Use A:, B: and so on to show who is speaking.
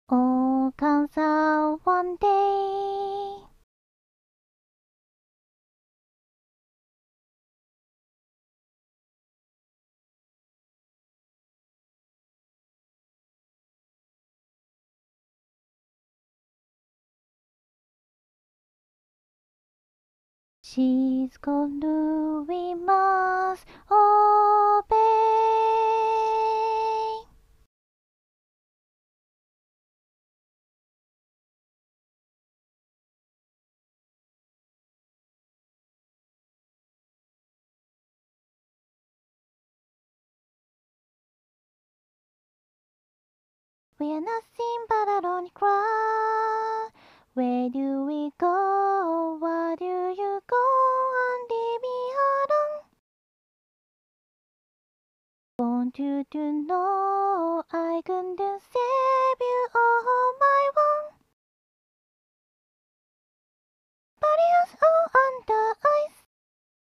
A: Oh, comes out one day. She's gonna we must obey. We're nothing but a lonely crowd. Where do we go? Where do you go and leave me alone? Want you to know I couldn't say